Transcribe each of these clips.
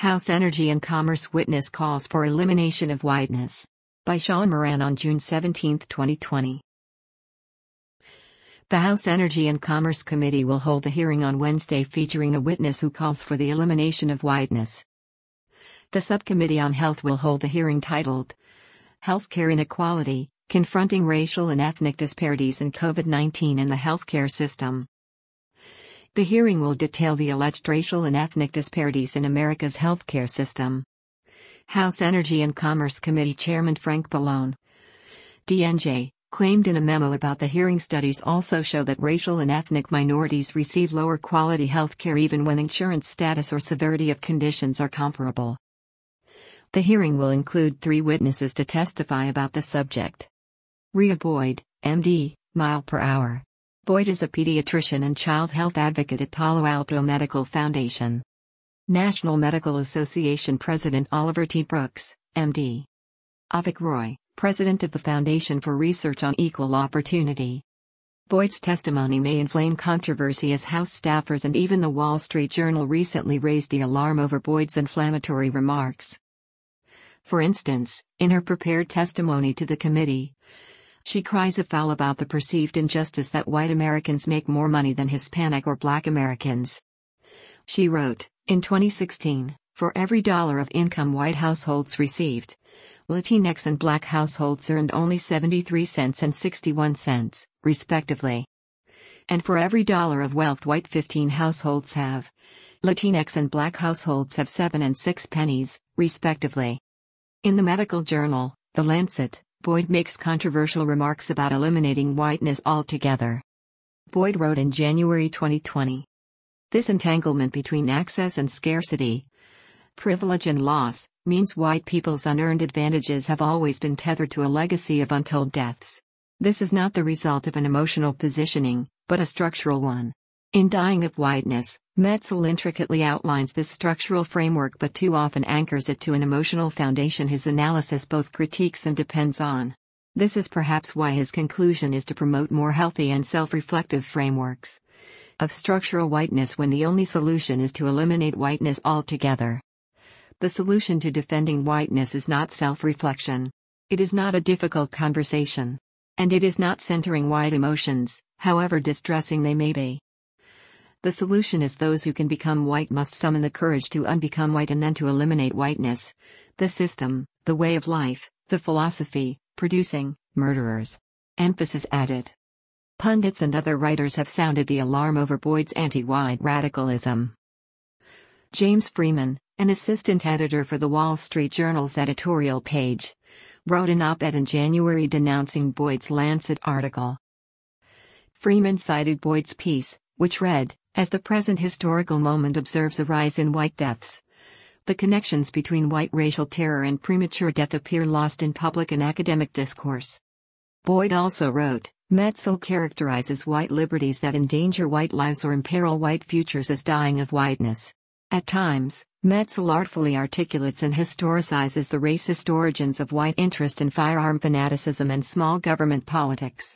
House Energy and Commerce witness calls for elimination of whiteness. By Sean Moran on June 17, 2020. The House Energy and Commerce Committee will hold a hearing on Wednesday featuring a witness who calls for the elimination of whiteness. The Subcommittee on Health will hold a hearing titled Healthcare Inequality, Confronting Racial and Ethnic Disparities in COVID-19 in the Healthcare System. The hearing will detail the alleged racial and ethnic disparities in America's healthcare system. House Energy and Commerce Committee Chairman Frank Pallone, DNJ, claimed in a memo about the hearing studies also show that racial and ethnic minorities receive lower quality health care even when insurance status or severity of conditions are comparable. The hearing will include 3 witnesses to testify about the subject. Rhea Boyd, MD, mile per hour. Boyd is a pediatrician and child health advocate at Palo Alto Medical Foundation. National Medical Association President Oliver T. Brooks, MD. Avik Roy, President of the Foundation for Research on Equal Opportunity. Boyd's testimony may inflame controversy as House staffers and even the Wall Street Journal recently raised the alarm over Boyd's inflammatory remarks. For instance, in her prepared testimony to the committee, she cries foul about the perceived injustice that white Americans make more money than Hispanic or Black Americans. She wrote, in 2016, for every dollar of income white households received, Latinx and Black households earned only 73 cents and 61 cents, respectively. And for every dollar of wealth white 15 households have, Latinx and Black households have 7 and 6 pennies, respectively. In the medical journal, The Lancet, Boyd makes controversial remarks about eliminating whiteness altogether. Boyd wrote in January 2020. This entanglement between access and scarcity, privilege and loss, means white people's unearned advantages have always been tethered to a legacy of untold deaths. This is not the result of an emotional positioning, but a structural one. In Dying of Whiteness, Metzl intricately outlines this structural framework but too often anchors it to an emotional foundation his analysis both critiques and depends on. This is perhaps why his conclusion is to promote more healthy and self-reflective frameworks of structural whiteness when the only solution is to eliminate whiteness altogether. The solution to defending whiteness is not self-reflection. It is not a difficult conversation. And it is not centering white emotions, however distressing they may be. The solution is those who can become white must summon the courage to unbecome white and then to eliminate whiteness, the system, the way of life, the philosophy, producing murderers. Emphasis added. Pundits and other writers have sounded the alarm over Boyd's anti-white radicalism. James Freeman, an assistant editor for the Wall Street Journal's editorial page, wrote an op-ed in January denouncing Boyd's Lancet article. Freeman cited Boyd's piece, which read, as the present historical moment observes a rise in white deaths, the connections between white racial terror and premature death appear lost in public and academic discourse. Boyd also wrote, Metzl characterizes white liberties that endanger white lives or imperil white futures as dying of whiteness. At times, Metzl artfully articulates and historicizes the racist origins of white interest in firearm fanaticism and small government politics.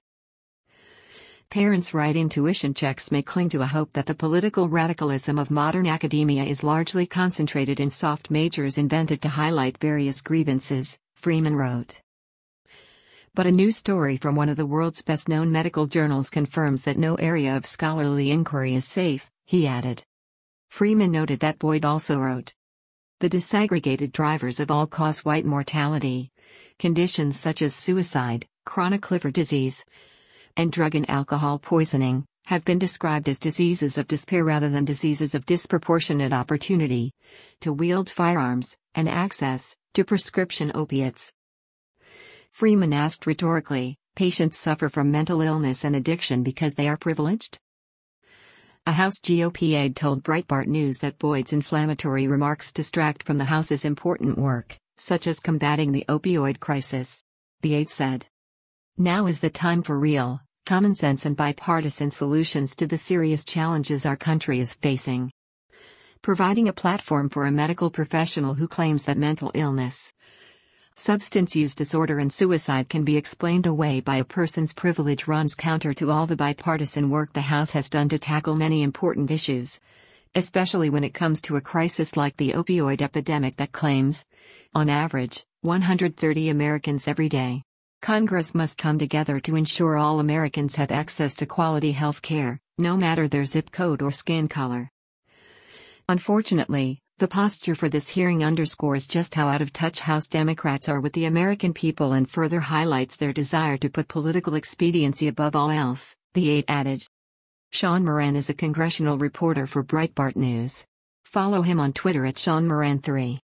Parents writing tuition checks may cling to a hope that the political radicalism of modern academia is largely concentrated in soft majors invented to highlight various grievances, Freeman wrote. But a new story from one of the world's best-known medical journals confirms that no area of scholarly inquiry is safe, he added. Freeman noted that Boyd also wrote, the disaggregated drivers of all-cause white mortality, conditions such as suicide, chronic liver disease, and drug and alcohol poisoning, have been described as diseases of despair rather than diseases of disproportionate opportunity to wield firearms and access to prescription opiates. Freeman asked rhetorically, patients suffer from mental illness and addiction because they are privileged? A House GOP aide told Breitbart News that Boyd's inflammatory remarks distract from the House's important work, such as combating the opioid crisis. The aide said, now is the time for real, common sense and bipartisan solutions to the serious challenges our country is facing. Providing a platform for a medical professional who claims that mental illness, substance use disorder and suicide can be explained away by a person's privilege runs counter to all the bipartisan work the House has done to tackle many important issues, especially when it comes to a crisis like the opioid epidemic that claims, on average, 130 Americans every day. Congress must come together to ensure all Americans have access to quality health care, no matter their zip code or skin color. Unfortunately, the posture for this hearing underscores just how out of touch House Democrats are with the American people and further highlights their desire to put political expediency above all else, the aide added. Sean Moran is a congressional reporter for Breitbart News. Follow him on Twitter at SeanMoran3.